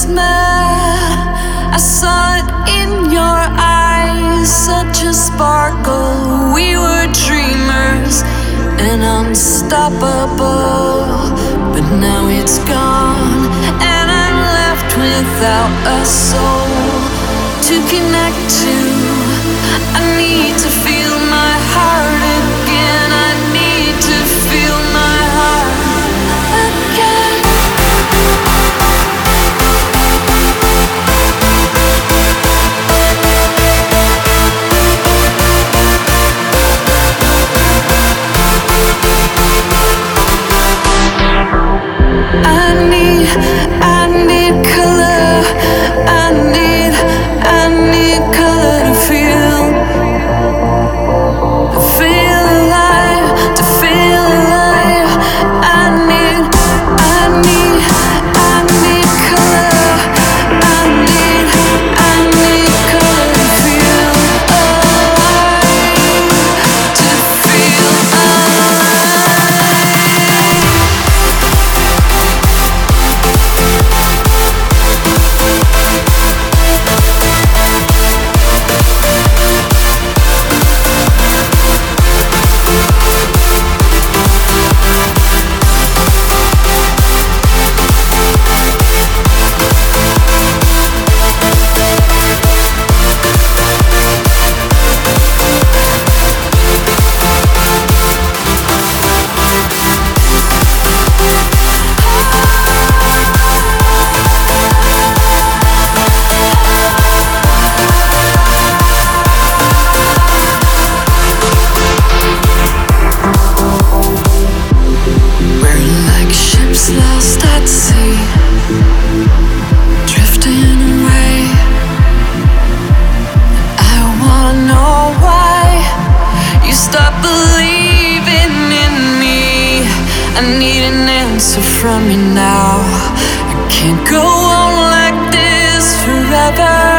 mad. I saw it in your eyes, such a sparkle. We were dreamers and unstoppable. But now it's gone, and I'm left without a soul to connect to. I need to feel my heart again. I need to feel my heart again. I need color. I need color to feel alive, to feel alive. I need color. I need color to feel alive, to feel alive. Lost at sea, drifting away. I wanna know why you stopped believing in me. I need an answer from you now. I can't go on like this forever.